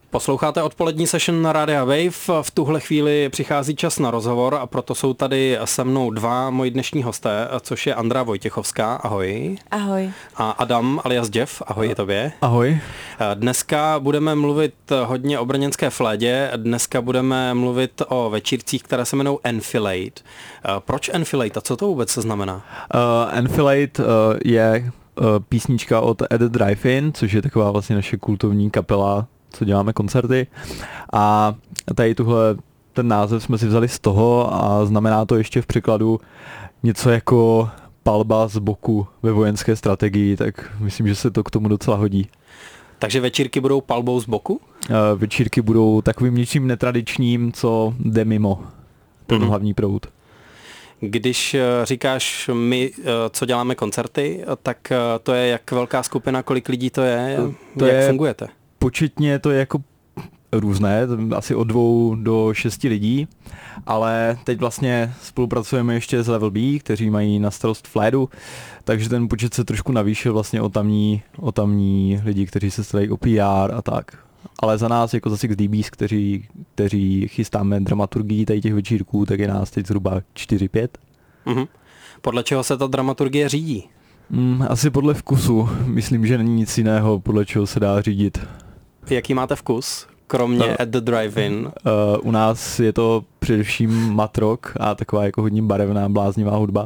Posloucháte odpolední session na Rádia Wave. V tuhle chvíli přichází čas na rozhovor a proto jsou tady se mnou dva moji dnešní hosté, což je Andrea Vojtěchovská, ahoj. Ahoj. A Adam alias Jeff, ahoj i tobě. Ahoj. Dneska budeme mluvit hodně o brněnské flédě, dneska budeme mluvit o večírcích, které se jmenují Enfilade. Proč Enfilade a co to vůbec znamená? Enfilade je písnička od At the Drive-In, což je taková vlastně naše kultovní kapela, co děláme koncerty. A tady ten název jsme si vzali z toho a znamená to ještě v překladu něco jako palba z boku ve vojenské strategii, tak myslím, že se to k tomu docela hodí. Takže večírky budou palbou z boku? Večírky budou takovým něčím netradičním, co jde mimo ten hlavní proud. Když říkáš my, co děláme koncerty, tak to je jak velká skupina, kolik lidí to je, jak fungujete? Početně to je jako různé, asi od 2 do 6 lidí, ale teď vlastně spolupracujeme ještě s Level B, kteří mají na starost flédu, takže ten počet se trošku navýšil vlastně o tamní lidi, kteří se starají o PR a tak. Ale za nás, jako za Six DBs, kteří chystáme dramaturgii tady těch večírků, tak je nás teď zhruba 4-5. Mhm. Podle čeho se ta dramaturgie řídí? Asi podle vkusu. Myslím, že není nic jiného, podle čeho se dá řídit. Jaký máte vkus, kromě At the Drive-In? U nás je to především mat rock a taková jako hodně barevná, bláznivá hudba.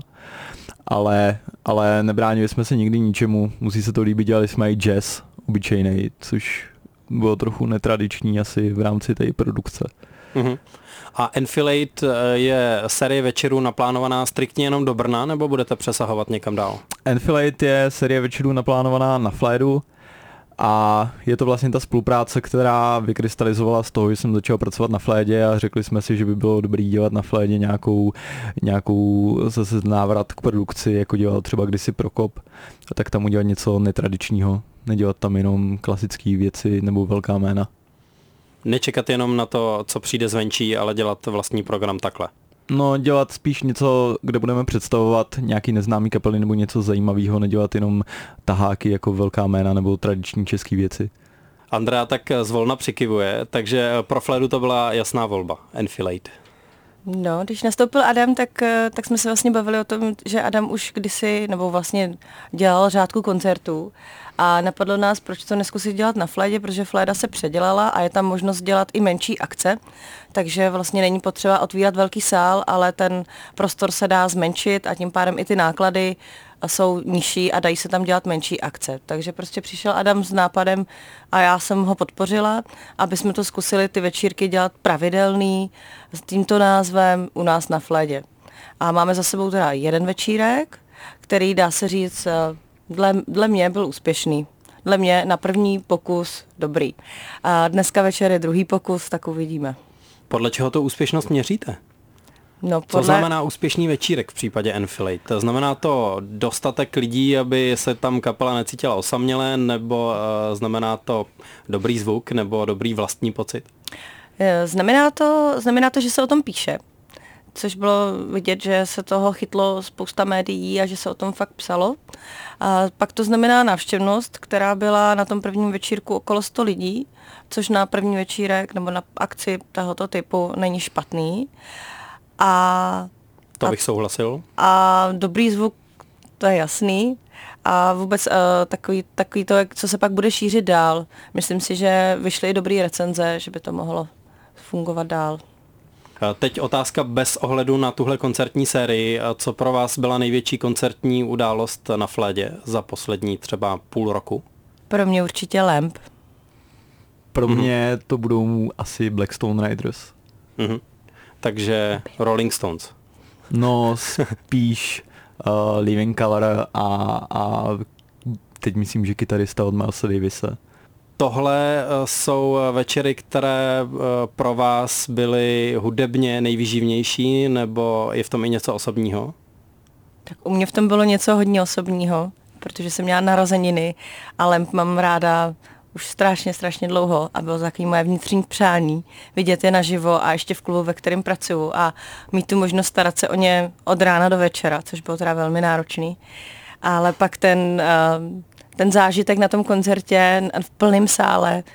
Ale nebránili jsme se nikdy ničemu. Musí se to líbit, dělali jsme i jazz obyčejnej, což bylo trochu netradiční asi v rámci té produkce. Uh-huh. A Enfilade je série večerů naplánovaná striktně jenom do Brna, nebo budete přesahovat někam dál? Enfilade je série večerů naplánovaná na Flédu a je to vlastně ta spolupráce, která vykrystalizovala z toho, že jsem začal pracovat na Flédě a řekli jsme si, že by bylo dobré dělat na Flédě nějakou zase návrat k produkci, jako dělal třeba kdysi Prokop, a tak tam udělat něco netradičního, nedělat tam jenom klasické věci nebo velká jména. Nečekat jenom na to, co přijde zvenčí, ale dělat vlastní program takhle. No, dělat spíš něco, kde budeme představovat nějaký neznámý kapely nebo něco zajímavého, nedělat jenom taháky jako velká jména nebo tradiční české věci. Andrea tak zvolna přikivuje, takže pro Flédu to byla jasná volba, Enfilade. No, když nastoupil Adam, tak jsme se vlastně bavili o tom, že Adam už kdysi, nebo vlastně dělal řádku koncertů a napadlo nás, proč to neskusit dělat na Flédě, protože Fléda se předělala a je tam možnost dělat i menší akce, takže vlastně není potřeba otvírat velký sál, ale ten prostor se dá zmenšit a tím pádem i ty náklady jsou nižší a dají se tam dělat menší akce. Takže prostě přišel Adam s nápadem a já jsem ho podpořila, aby jsme to zkusili ty večírky dělat pravidelný s tímto názvem u nás na Flédě. A máme za sebou teda jeden večírek, který dá se říct, dle mě byl úspěšný. Dle mě na první pokus dobrý. A dneska večer je druhý pokus, tak uvidíme. Podle čeho to úspěšnost měříte? No, Co znamená úspěšný večírek v případě Enfilade? Znamená to dostatek lidí, aby se tam kapela necítila osaměle, nebo znamená to dobrý zvuk, nebo dobrý vlastní pocit? Znamená to, že se o tom píše, což bylo vidět, že se toho chytlo spousta médií a že se o tom fakt psalo. A pak to znamená návštěvnost, která byla na tom prvním večírku okolo 100 lidí, což na první večírek nebo na akci tohoto typu není špatný. To bych souhlasil. A dobrý zvuk, to je jasný. A vůbec takový to, co se pak bude šířit dál. Myslím si, že vyšly i dobrý recenze, že by to mohlo fungovat dál. Teď otázka bez ohledu na tuhle koncertní sérii. Co pro vás byla největší koncertní událost na Flédě za poslední třeba půl roku? Pro mě určitě Lamp. Pro mě to budou asi Blackstone Riders. Takže Rolling Stones. No, spíš Living Colour a teď myslím, že kytarista od Milesa Davise. Tohle jsou večery, které pro vás byly hudebně nejvýživnější, nebo je v tom i něco osobního? Tak u mě v tom bylo něco hodně osobního, protože jsem měla narozeniny a Lamp mám ráda už strašně dlouho a bylo takový moje vnitřní přání vidět je naživo a ještě v klubu, ve kterém pracuju a mít tu možnost starat se o ně od rána do večera, což bylo teda velmi náročný. Ale pak ten zážitek na tom koncertě v plném sále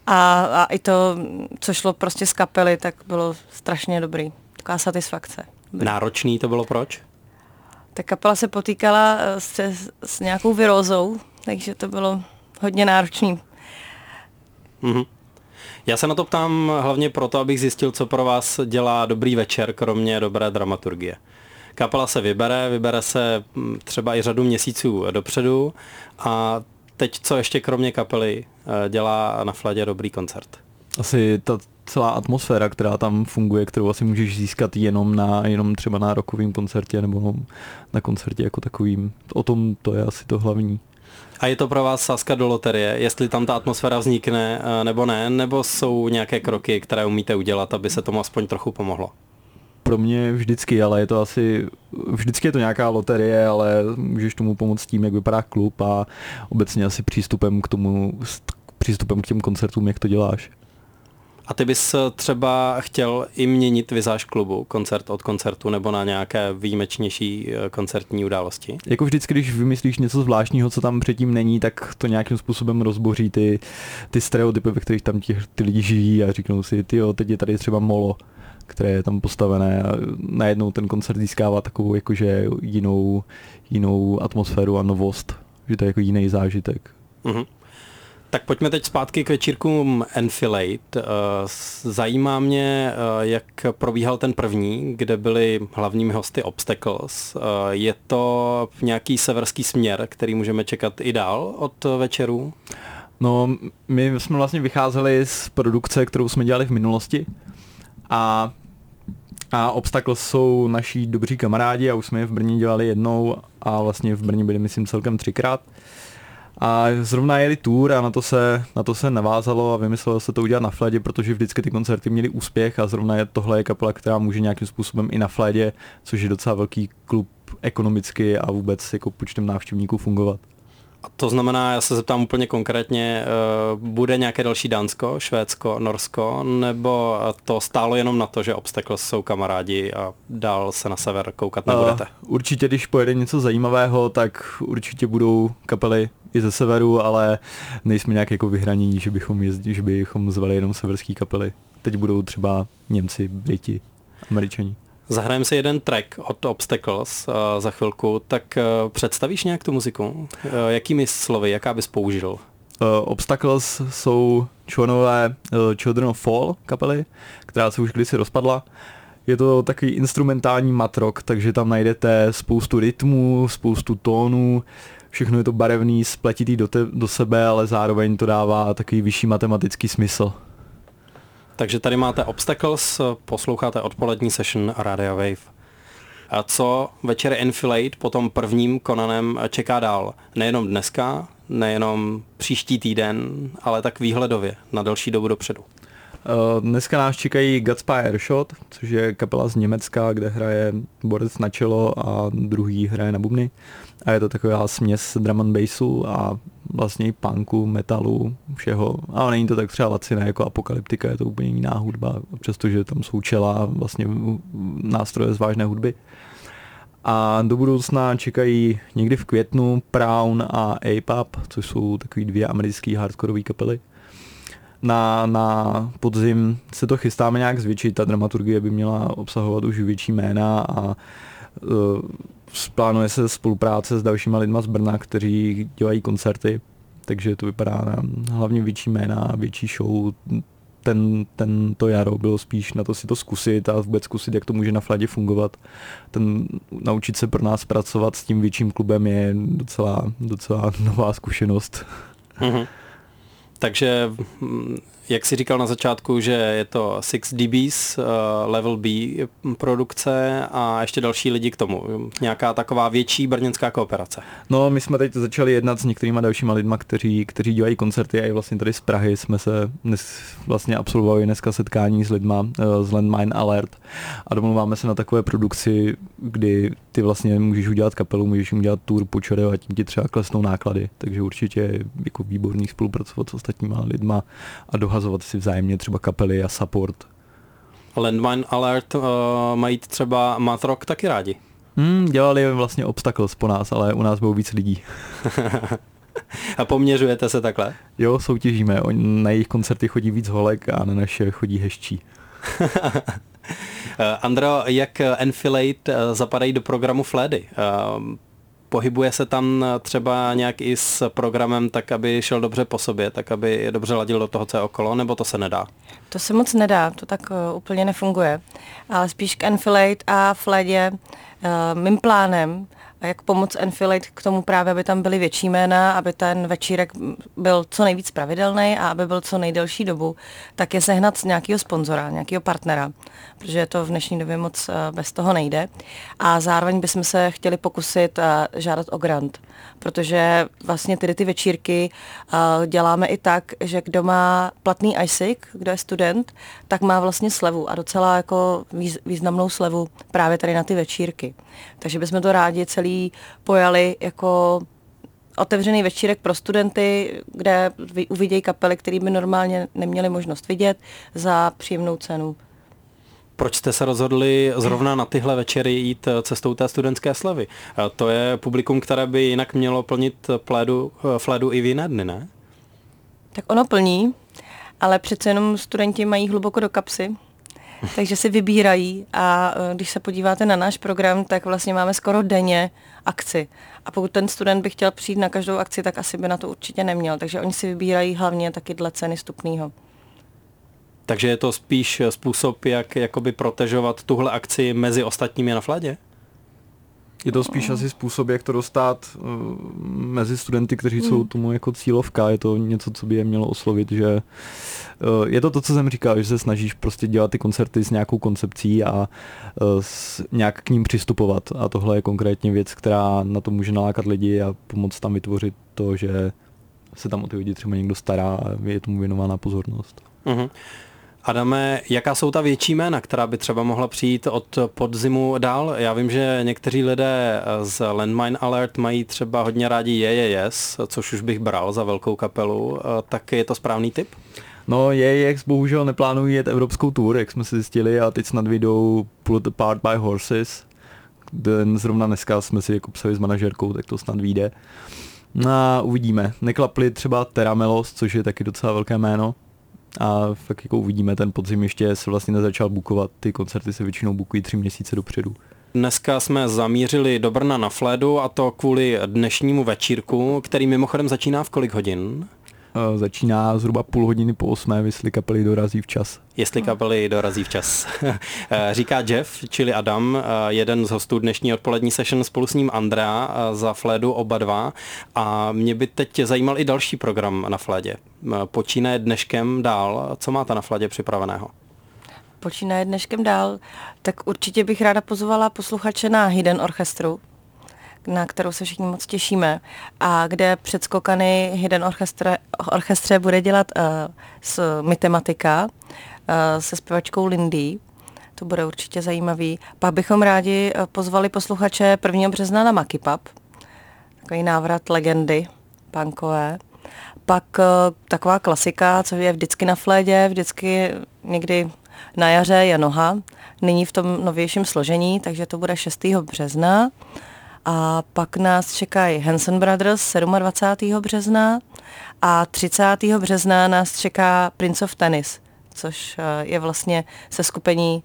A i to, co šlo prostě z kapely, tak bylo strašně dobrý. Taková satisfakce. Náročný to bylo proč? Ta kapela se potýkala s nějakou virózou, takže to bylo hodně náročný. Mhm. Já se na to ptám hlavně proto, abych zjistil, co pro vás dělá dobrý večer, kromě dobré dramaturgie. Kapela se vybere se třeba i řadu měsíců dopředu a teď co ještě kromě kapely dělá na Fladě dobrý koncert? Asi ta celá atmosféra, která tam funguje, kterou asi můžeš získat jenom třeba na rockovém koncertě nebo na koncertě jako takovým. O tom to je asi to hlavní. A je to pro vás sázka do loterie, jestli tam ta atmosféra vznikne nebo ne, nebo jsou nějaké kroky, které umíte udělat, aby se tomu aspoň trochu pomohlo? Pro mě vždycky, ale vždycky je to nějaká loterie, ale můžeš tomu pomoct tím, jak vypadá klub a obecně asi přístupem k těm koncertům, jak to děláš. A ty bys třeba chtěl i měnit vizáž klubu, koncert od koncertu, nebo na nějaké výjimečnější koncertní události? Jako vždycky, když vymyslíš něco zvláštního, co tam předtím není, tak to nějakým způsobem rozboří ty stereotypy, ve kterých tam ty lidi žijí a říknou si, tyjo, teď je tady třeba molo, které je tam postavené a najednou ten koncert získává takovou jakože jinou atmosféru a novost, že to je jako jiný zážitek. Mhm. Tak pojďme teď zpátky k večírkům Enfilade. Zajímá mě, jak probíhal ten první, kde byli hlavními hosty Obstacles. Je to nějaký severský směr, který můžeme čekat i dál od večerů? No, my jsme vlastně vycházeli z produkce, kterou jsme dělali v minulosti a Obstacles jsou naši dobří kamarádi a už jsme je v Brně dělali jednou a vlastně v Brně byli myslím celkem 3krát. A zrovna jeli tour a na to se navázalo a vymyslelo se to udělat na Fladě, protože vždycky ty koncerty měly úspěch a zrovna tohle je kapela, která může nějakým způsobem i na Fladě, což je docela velký klub ekonomicky a vůbec jako počtem návštěvníků fungovat. A to znamená, já se zeptám úplně konkrétně, bude nějaké další Dánsko, Švédsko, Norsko, nebo to stálo jenom na to, že Obstacles jsou kamarádi a dál se na sever koukat nebudete? Určitě, když pojede něco zajímavého, tak určitě budou kapely i ze severu, ale nejsme nějak jako vyhranění, že bychom zvali jenom severský kapely. Teď budou třeba Němci, Briti, Američani. Zahrajeme si jeden track od Obstacles za chvilku, tak představíš nějak tu muziku? Jakými slovy, jaká bys použil? Obstacles jsou členové Children of Fall kapely, která se už kdysi rozpadla. Je to takový instrumentální matrock, takže tam najdete spoustu rytmů, spoustu tónů, všechno je to barevný, spletitý do sebe, ale zároveň to dává takový vyšší matematický smysl. Takže tady máte Obstacles, posloucháte odpolední session Radio Wave. A co večer Enfilade po tom prvním konanem čeká dál? Nejenom dneska, nejenom příští týden, ale tak výhledově na delší dobu dopředu. Dneska nás čekají Godspire Shot, což je kapela z Německa, kde hraje borec na čelo a druhý hraje na bubny. A je to taková směs drum and bassu a vlastně i punku, metalu, všeho. Ale není to tak třeba laciné jako Apokalyptika, je to úplně jiná hudba, přestože tam jsou čela vlastně nástroje z vážné hudby. A do budoucna čekají někdy v květnu Prawn a A-Pub, což jsou takový 2 americký hardkorové kapely. Na podzim se to chystáme nějak zvětšit, ta dramaturgie by měla obsahovat už větší jména a plánuje se spolupráce s dalšíma lidma z Brna, kteří dělají koncerty, takže to vypadá na hlavně větší jména a větší show. Tento jaro bylo spíš na to si to zkusit a vůbec zkusit, jak to může na Fladě fungovat. Naučit se pro nás pracovat s tím větším klubem je docela nová zkušenost. Mm-hmm. Takže, jak jsi říkal na začátku, že je to 6DBs, Level B produkce a ještě další lidi k tomu. Nějaká taková větší brněnská kooperace. No, my jsme teď začali jednat s některýma dalšíma lidma, kteří dělají koncerty a i vlastně tady z Prahy jsme se vlastně absolvovali dneska setkání s lidma z Landmine Alert a domluváme se na takové produkci, kdy ty vlastně můžeš udělat kapelu, můžeš jim udělat tour po čere a tím ti třeba klesnou náklady, takže určitě je jako výborný spolupracovat s ostatníma lidma a dohazovat si vzájemně třeba kapely a support. Landmine Alert mají třeba matrock taky rádi. Dělali vlastně Obstacles po nás, ale u nás bylo víc lidí. A poměřujete se takhle? Jo, soutěžíme. Na jejich koncerty chodí víc holek a na naše chodí hezčí. Andro, jak Enfilade zapadají do programu Flédy? Pohybuje se tam třeba nějak i s programem tak, aby šel dobře po sobě, tak, aby dobře ladil do toho, co je okolo, nebo to se nedá? To se moc nedá, to tak úplně nefunguje. Ale spíš k Enfilade a Flédě mým plánem, a jak pomoct Enfilade k tomu právě, aby tam byly větší jména, aby ten večírek byl co nejvíc pravidelný a aby byl co nejdelší dobu, tak je sehnat nějakého sponzora, nějakého partnera, protože to v dnešní době moc bez toho nejde. A zároveň bychom se chtěli pokusit žádat o grant, protože vlastně ty večírky děláme i tak, že kdo má platný ISIC, kdo je student, tak má vlastně slevu a docela jako významnou slevu právě tady na ty večírky. Takže bychom to rádi celý pojali jako otevřený večírek pro studenty, kde uvidějí kapely, které by normálně neměli možnost vidět za příjemnou cenu. Proč jste se rozhodli zrovna na tyhle večery jít cestou té studentské slevy? To je publikum, které by jinak mělo plnit Flédu i v jiné dny, ne? Tak ono plní, ale přece jenom studenti mají hluboko do kapsy, takže si vybírají a když se podíváte na náš program, tak vlastně máme skoro denně akci. A pokud ten student by chtěl přijít na každou akci, tak asi by na to určitě neměl. Takže oni si vybírají hlavně taky dle ceny vstupného. Takže je to spíš způsob, jak jakoby protežovat tuhle akci mezi ostatními na Flédě? Je to spíš asi způsob, jak to dostat mezi studenty, kteří jsou tomu jako cílovka. Je to něco, co by je mělo oslovit, že je to, co jsem říkal, že se snažíš prostě dělat ty koncerty s nějakou koncepcí a nějak k ním přistupovat. A tohle je konkrétně věc, která na to může nalákat lidi a pomoct tam vytvořit to, že se tam o ty lidi třeba někdo stará a je tomu věnována pozornost. Mm-hmm. Adame, jaká jsou ta větší jména, která by třeba mohla přijít od podzimu dál? Já vím, že někteří lidé z Landmine Alert mají třeba hodně rádi Yes, což už bych bral za velkou kapelu, tak je to správný tip? No, Yes bohužel neplánují jet evropskou tour, jak jsme si zjistili, a teď snad vyjdou Pulled Apart by Horses. Zrovna dneska jsme si jako psali s manažerkou, tak to snad vyjde. No a uvidíme. Neklapli třeba Teramelos, což je taky docela velké jméno. A fakt jako uvidíme, ten podzim ještě se vlastně nezačal bukovat, ty koncerty se většinou bukují 3 měsíce dopředu. Dneska jsme zamířili do Brna na Flédu a to kvůli dnešnímu večírku, který mimochodem začíná v kolik hodin? Začíná zhruba půl hodiny po 8, jestli kapely dorazí včas. Jestli kapely dorazí včas. Říká Jeff, čili Adam, jeden z hostů dnešní odpolední session, spolu s ním Andrea za Flédu oba dva. A mě by teď zajímal i další program na Flédě. Počínaje dneškem dál. Co máte na Flédě připraveného? Počínaje dneškem dál, tak určitě bych ráda pozvala posluchače na Hidden Orchestru, na kterou se všichni moc těšíme a kde předskokany Hidden Orchestre bude dělat s Mytematika se zpěvačkou Lindy. To bude určitě zajímavý. Pak bychom rádi pozvali posluchače 1. března na Maki Pub. Takový návrat legendy punkové. Pak taková klasika, co je vždycky na Flédě, vždycky někdy na jaře je Noha. Nyní v tom novějším složení, takže to bude 6. března. A pak nás čekají Hanson Brothers 27. března a 30. března nás čeká Prince of Tennis, což je vlastně seskupení,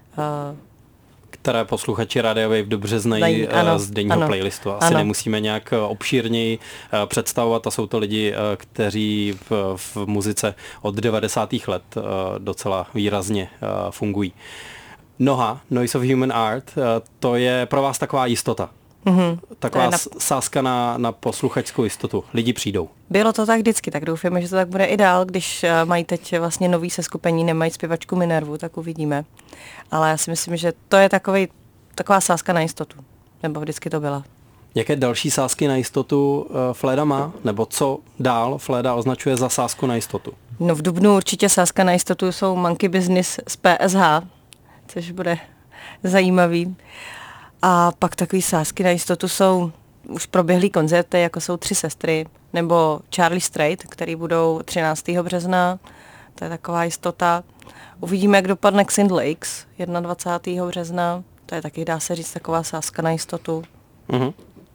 které posluchači Rádia Wave dobře znají z denního playlistu. Asi nemusíme nějak obšírněji představovat a jsou to lidi, kteří v muzice od 90. let docela výrazně fungují. Noha, Noise of Human Art, to je pro vás taková jistota. Mm-hmm. Taková sázka na posluchačskou jistotu. Lidi přijdou. Bylo to tak vždycky, tak doufáme, že to tak bude i dál, když mají teď vlastně nový seskupení, nemají zpěvačku Minervu, tak uvidíme. Ale já si myslím, že to je taková sázka na jistotu. Nebo vždycky to byla. Jaké další sázky na jistotu Fléda má? Nebo co dál Fléda označuje za sázku na jistotu? No v dubnu určitě sázka na jistotu jsou Monkey Business z PSH, což bude zajímavý. A pak takový sázky na jistotu jsou už proběhlý koncerty, jako jsou 3 sestry, nebo Charlie Strait, který budou 13. března. To je taková jistota. Uvidíme, jak dopadne Xin Lakes 21. března. To je taky, dá se říct, taková sázka na jistotu. Mm-hmm.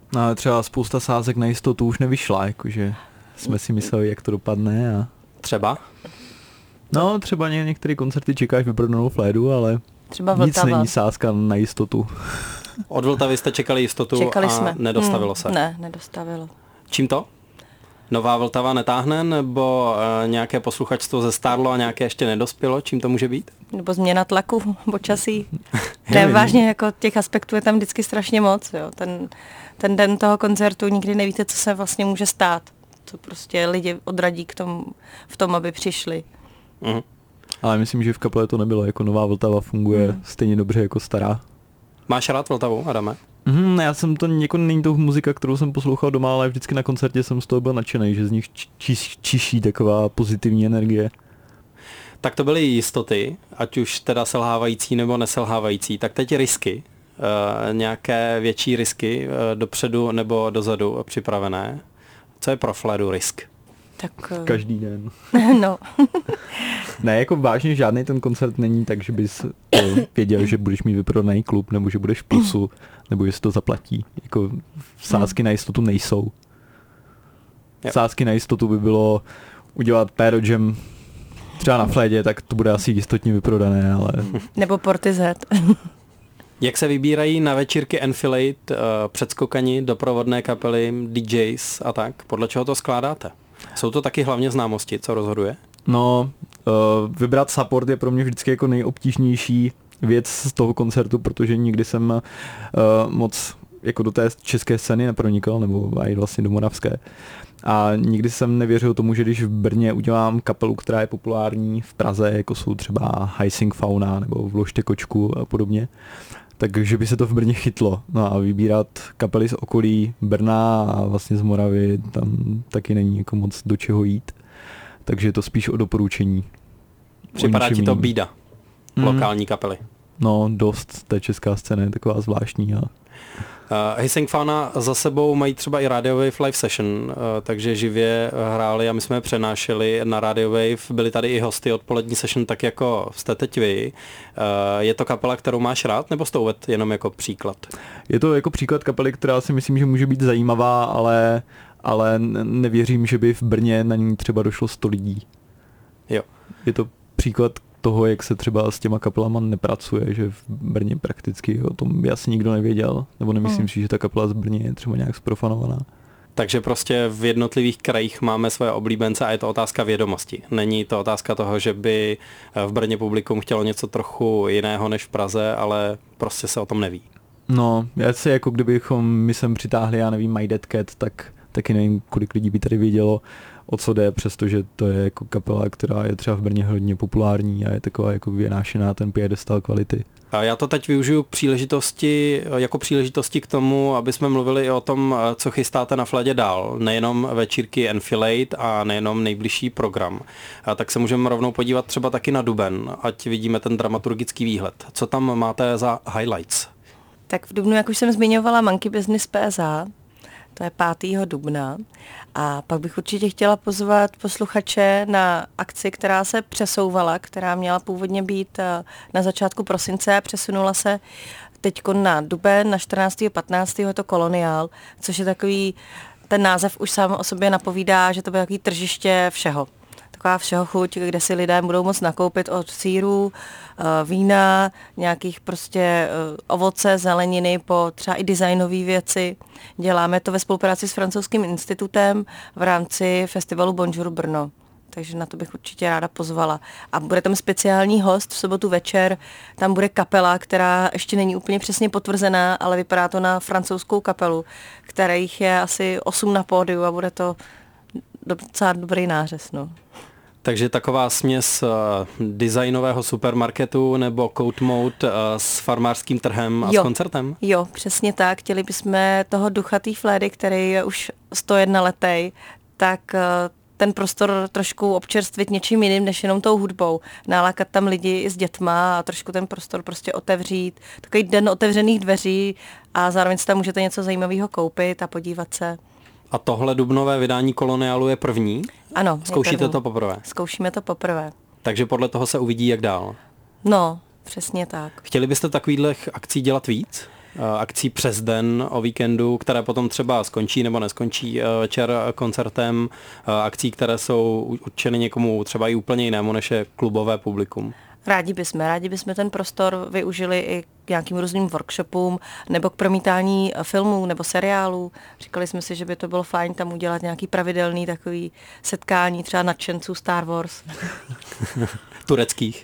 No ale třeba spousta sázek na jistotu už nevyšla, jakože jsme si mysleli, jak to dopadne a... Třeba? No, třeba některé koncerty čekáš vyprodanou Flédu, ale Třeba nic Vltava. není sázka na jistotu. Od Vltavy jste čekali jistotu Čekali a jsme. nedostavilo se. Ne, nedostavilo. Čím to? Nová Vltava netáhne, nebo nějaké posluchačstvo zestárlo a nějaké ještě nedospělo? Čím to může být? Nebo změna tlaku, počasí. Ne, vážně, jako těch aspektů je tam vždycky strašně moc. Jo. Ten den toho koncertu nikdy nevíte, co se vlastně může stát. Co prostě lidi odradí v tom, aby přišli. Mhm. Ale myslím, že v kapele to nebylo, jako Nová Vltava funguje stejně dobře jako stará. Máš rád Vltavu, Adame? Já jsem to, jako není to muzika, kterou jsem poslouchal doma, ale vždycky na koncertě jsem z toho byl nadšený, že z nich čiší taková pozitivní energie. Tak to byly jistoty, ať už teda selhávající nebo neselhávající. Tak teď risky. Nějaké větší risky dopředu nebo dozadu připravené. Co je pro Flédu risk? Tak, Každý den. no. Ne, jako vážně žádný ten koncert není tak, že bys věděl, že budeš mít vyprodaný klub, nebo že budeš v plusu, nebo že se to zaplatí. Jako sázky na jistotu nejsou. Jo. Sázky na jistotu by bylo udělat Péro Jam třeba na Flédě, tak to bude asi jistotně vyprodané, ale... Nebo Portishead. Jak se vybírají na večírky Enfilade předskokani, doprovodné kapely, DJs a tak? Podle čeho to skládáte? Jsou to taky hlavně známosti, co rozhoduje? No, vybrat support je pro mě vždycky jako nejobtížnější věc z toho koncertu, protože nikdy jsem moc jako do té české scény nepronikl, nebo i vlastně do moravské. A nikdy jsem nevěřil tomu, že když v Brně udělám kapelu, která je populární v Praze, jako jsou třeba Hysing Fauna nebo Vložte kočku a podobně, takže by se to v Brně chytlo. No a vybírat kapely z okolí Brna a vlastně z Moravy, tam taky není jako moc do čeho jít. Takže je to spíš o doporučení. Připadá ti to bída, lokální kapely? No, dost. Ta česká scéna je taková zvláštní. Hysing Fauna za sebou mají třeba i Radio Wave live session, takže živě hráli a my jsme je přenášeli na Radio Wave. Byli tady i hosty odpolední session, tak jako jste teď vy. Je to kapela, kterou máš rád, nebo jsi to uvedl jenom jako příklad? Je to jako příklad kapely, která si myslím, že může být zajímavá, ale nevěřím, že by v Brně na ní třeba došlo 100 lidí. Jo. Je to příklad toho, jak se třeba s těma kapelama nepracuje, že v Brně prakticky o tom by asi nikdo nevěděl, nebo nemyslím si, že ta kapela z Brně je třeba nějak zprofanovaná. Takže prostě v jednotlivých krajích máme svoje oblíbence a je to otázka vědomosti. Není to otázka toho, že by v Brně publikum chtělo něco trochu jiného než v Praze, ale prostě se o tom neví. No, já si jako kdybychom my sem přitáhli, já nevím, My Dead Cat, tak taky nevím, kolik lidí by tady vědělo, o co jde, přestože to je jako kapela, která je třeba v Brně hodně populární a je taková jako vynášená ten piedestal kvality. A já to teď využiju jako příležitosti k tomu, aby jsme mluvili i o tom, co chystáte na Flédě dál. Nejenom večírky Enfilade a nejenom nejbližší program. A tak se můžeme rovnou podívat třeba taky na duben, ať vidíme ten dramaturgický výhled. Co tam máte za highlights? Tak v dubnu, jak už jsem zmiňovala, Monkey Business PSA, to je 5. dubna. A pak bych určitě chtěla pozvat posluchače na akci, která se přesouvala, která měla původně být na začátku prosince, přesunula se teďko na duben, na 14. 15. je to Koloniál, což je takový, ten název už sám o sobě napovídá, že to bude takový tržiště všeho. Taková všeho chuť, kde si lidé budou moct nakoupit od sýrů, vína, nějakých prostě ovoce, zeleniny, po třeba i designové věci. Děláme to ve spolupráci s francouzským institutem v rámci festivalu Bonjour Brno. Takže na to bych určitě ráda pozvala. A bude tam speciální host v sobotu večer, tam bude kapela, která ještě není úplně přesně potvrzená, ale vypadá to na francouzskou kapelu, kterých je asi 8 na pódiu a bude to docela dobrý nářez. No. Takže taková směs designového supermarketu nebo Code Mode s farmářským trhem a s koncertem? Jo, přesně tak. Chtěli bychom toho ducha té Flédy, který je už 101 letej, tak ten prostor trošku občerstvit něčím jiným, než jenom tou hudbou. Nalákat tam lidi s dětma a trošku ten prostor prostě otevřít. Takový den otevřených dveří a zároveň si tam můžete něco zajímavého koupit a podívat se. A tohle dubnové vydání Koloniálu je první? Ano. Zkoušíte to poprvé? Zkoušíme to poprvé. Takže podle toho se uvidí, jak dál? No, přesně tak. Chtěli byste takových akcí dělat víc? akcí přes den o víkendu, které potom třeba skončí nebo neskončí večer koncertem, akcí, které jsou určeny někomu třeba i úplně jinému, než je klubové publikum? Rádi bychom ten prostor využili i k nějakým různým workshopům nebo k promítání filmů nebo seriálů. Říkali jsme si, že by to bylo fajn tam udělat nějaký pravidelný takový setkání třeba nadšenců Star Wars. Tureckých.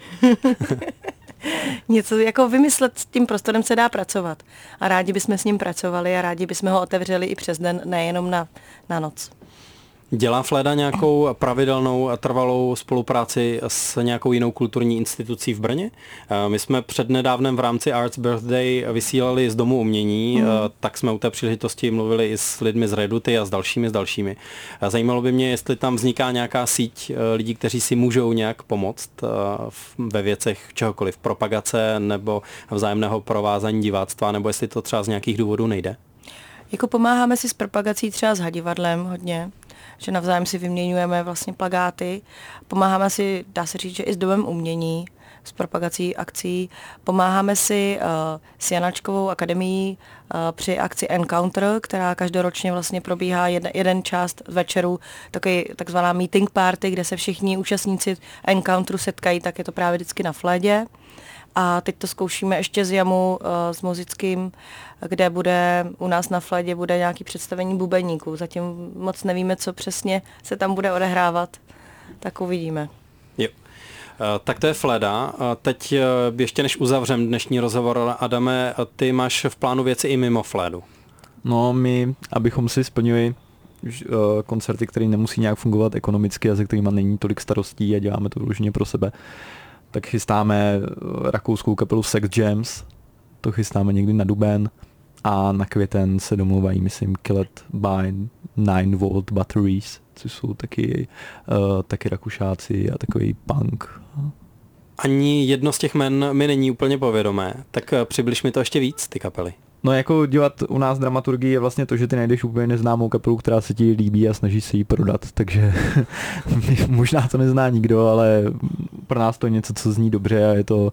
Něco jako vymyslet, s tím prostorem se dá pracovat. A rádi bychom s ním pracovali a rádi bychom ho otevřeli i přes den, nejenom na noc. Dělá Fléda nějakou pravidelnou a trvalou spolupráci s nějakou jinou kulturní institucí v Brně? My jsme přednedávnem v rámci Arts Birthday vysílali z Domu umění, tak jsme u té příležitosti mluvili i s lidmi z Reduty a s dalšími. Zajímalo by mě, jestli tam vzniká nějaká síť lidí, kteří si můžou nějak pomoct ve věcech čehokoliv, propagace nebo vzájemného provázání diváctva, nebo jestli to třeba z nějakých důvodů nejde? Jako pomáháme si s propagací třeba s Hadivadlem hodně, že navzájem si vyměňujeme vlastně plakáty. Pomáháme si, dá se říct, že i s Domem umění, s propagací akcí. Pomáháme si s Janačkovou akademií při akci Encounter, která každoročně vlastně probíhá jeden část večeru, takzvaná meeting party, kde se všichni účastníci Encounteru setkají, tak je to právě vždycky na Flédě. A teď to zkoušíme ještě z Jamu s Muzickým, kde bude u nás na Flédě bude nějaké představení bubeníků. Zatím moc nevíme, co přesně se tam bude odehrávat, tak uvidíme. Jo. Tak to je Fléda. Teď ještě než uzavřem dnešní rozhovor, Adame, ty máš v plánu věci i mimo Flédu. No my, abychom si splnili koncerty, které nemusí nějak fungovat ekonomicky a se kterýma není tolik starostí a děláme to vyloženě pro sebe, tak chystáme rakouskou kapelu Sex Jams, to chystáme někdy na duben a na květen se domluvají, myslím, Killed by 9V Batteries, což jsou taky Rakušáci a takový punk. Ani jedno z těch jmen mi není úplně povědomé, tak přibliž mi to ještě víc, ty kapely. No jako dělat u nás dramaturgii je vlastně to, že ty najdeš úplně neznámou kapelu, která se ti líbí a snažíš se jí prodat, takže možná to nezná nikdo, ale pro nás to je něco, co zní dobře a je to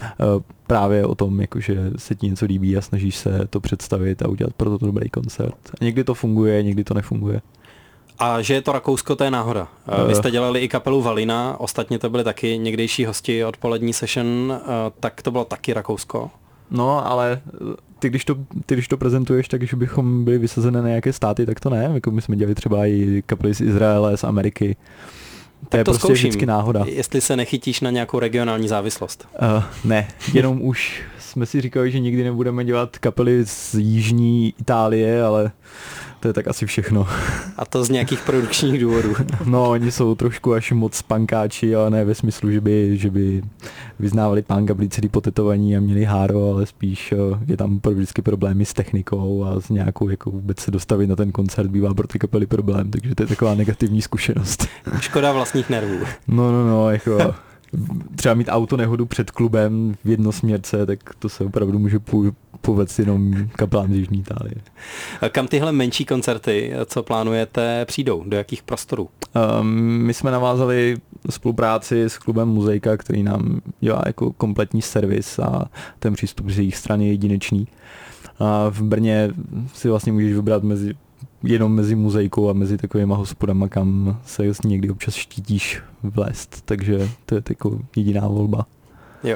právě o tom, jakože se ti něco líbí a snažíš se to představit a udělat pro to dobrý koncert. A někdy to funguje, někdy to nefunguje. A že je to Rakousko, to je náhoda. Vy jste dělali i kapelu Valina, ostatně to byli taky někdejší hosti odpolední session, tak to bylo taky Rakousko. No, ale ty když to prezentuješ, takže bychom byli vysazené na nějaké státy, tak to ne. Jako my jsme dělali třeba i kapely z Izraele, z Ameriky. To je prostě vždycky náhoda. Jestli se nechytíš na nějakou regionální závislost. Ne, jenom už jsme si říkali, že nikdy nebudeme dělat kapely z jižní Itálie, ale to je tak asi všechno. A to z nějakých produkčních důvodů. No, oni jsou trošku až moc punkáči, ale ne ve smyslu, že by vyznávali punk a byli celý potetovaní a měli háro, ale spíš je tam vždycky problémy s technikou a s nějakou, jako vůbec se dostavit na ten koncert bývá pro ty kapely problém, takže to je taková negativní zkušenost. Škoda vlastních nervů. No, jako třeba mít auto nehodu před klubem v jednosměrce, tak to se opravdu může povést jenom kapelám z jižní Itálie. Kam tyhle menší koncerty, co plánujete, přijdou? Do jakých prostorů? My jsme navázali spolupráci s klubem Muzejka, který nám dělá jako kompletní servis a ten přístup z jejich strany je jedinečný. A v Brně si vlastně můžeš vybrat jenom mezi Muzejkou a mezi takovýma hospodama, kam se někdy občas štítíš vlézt, takže to je jako jediná volba. Jo.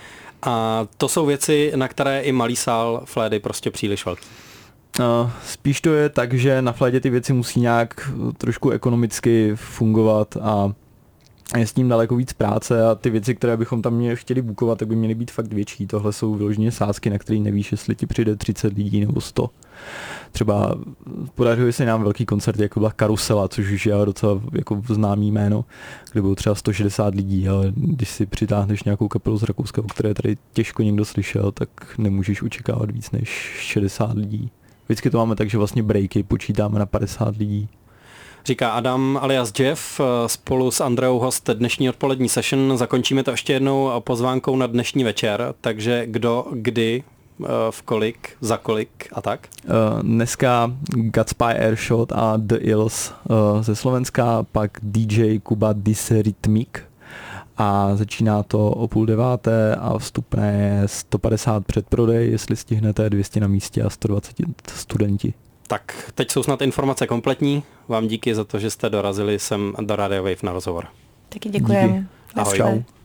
A to jsou věci, na které i malý sál Flédy prostě příliš velký. Spíš to je tak, že na Flédě ty věci musí nějak trošku ekonomicky fungovat a je s tím daleko víc práce a ty věci, které bychom tam chtěli bukovat, tak by měly být fakt větší. Tohle jsou vyloženě sázky, na které nevíš, jestli ti přijde 30 lidí nebo 100. Třeba podařilo se nám velký koncert, jako byla Karusela, což už je docela jako známý jméno, kde bylo třeba 160 lidí, ale když si přitáhneš nějakou kapelu z Rakouska, o které tady těžko někdo slyšel, tak nemůžeš očekávat víc než 60 lidí. Vždycky to máme tak, že vlastně breaky počítáme na 50 lidí. Říká Adam alias Jeff, spolu s Andreou host dnešní odpolední session. Zakončíme to ještě jednou pozvánkou na dnešní večer, takže kdo, kdy, v kolik, za kolik a tak? Dneska Godspy Airshot a The Ills ze Slovenska, pak DJ Kuba Disrythmic a začíná to o 8:30 a vstupné je 150 předprodej, jestli stihnete, 200 na místě a 120 studenti. Tak, teď jsou snad informace kompletní. Vám díky za to, že jste dorazili sem do Radio Wave na rozhovor. Taky děkujem. Ahoj. Čau.